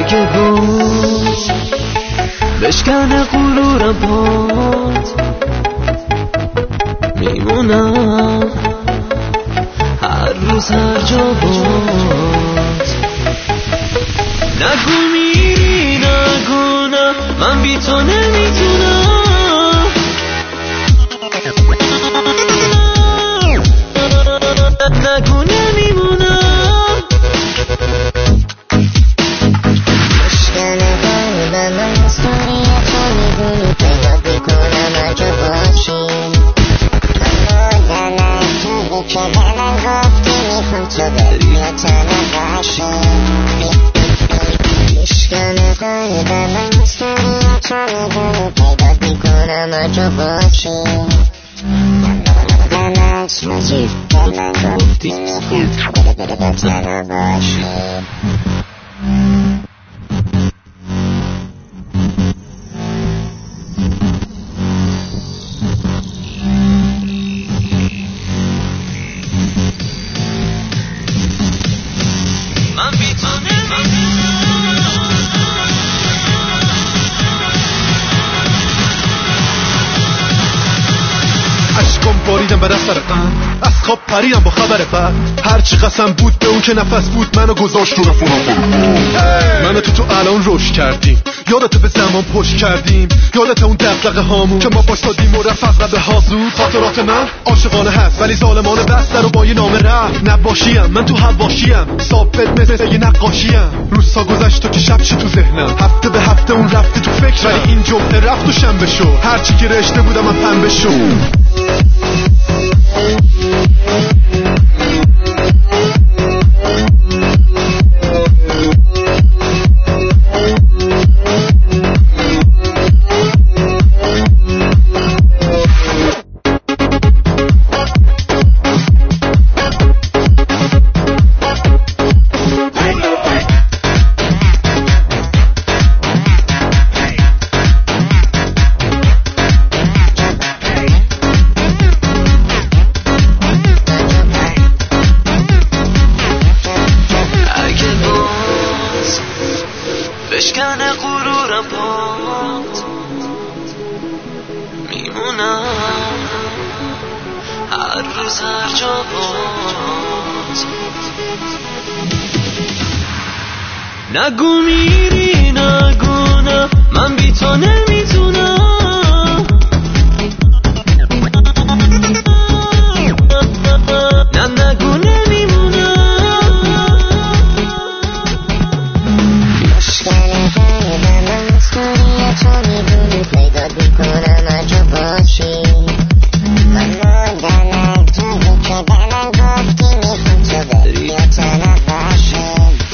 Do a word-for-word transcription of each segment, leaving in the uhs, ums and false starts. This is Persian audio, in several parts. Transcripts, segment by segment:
اگه باز بشکنه غرورم پات میمونم هر روز هر جا باز. نگو میری نگو نه من بی تو نمیتونم، نگو نمیمونم. مشکل قلبم از توی تو میدونی پیدا بکنم اگه باشی. اما دلم توی که دلم گفتی میخوام تو بری یا تنها باشی. مشکل قلبم از توی تو میدونی پیدا بکنم اگه باشی. رازی من گفتی میخوام بره با تنها باشی. من بی تو عشقم باریدم به دست رقم، از خواب پریدم با خبر بد. هرچی قسم بود به اون که نفس بود منو گذاشت رو رفونم. منو تو تو الان روش کردیم، یادت به زمان پشت کردیم، یادت اون دقدقه هامون که ما باشتادیم و رفت از قبل هازود. خاطرات من عاشقانه هست ولی ظالمانه بسته رو با یه نامه رفت. نباشیم من تو حواشیم، ثابت مثل یه نقاشیم. روزها گذشت تو که شب چی تو ذهنم، هفته به هفته اون رفته تو فکرم. ولی این جمعه رفت و شنبه شو، هرچی که رشته بودم من پنبه شو. بشکنه غرورم پات میمونم هر روز هر جا باز. نگو میری نگو نه من بی تو نمیتونم، نه نگو نمیمونم. مشکل قلبم از توی تو میدونی پیدا بکنم اگه باشی. اما دلم توی که دلم گفتی میخوام تو بری یا تنها باشی.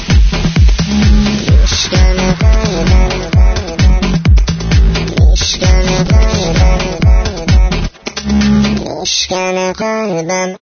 مشکل قلبم مشکل قلبم مشکل قلبم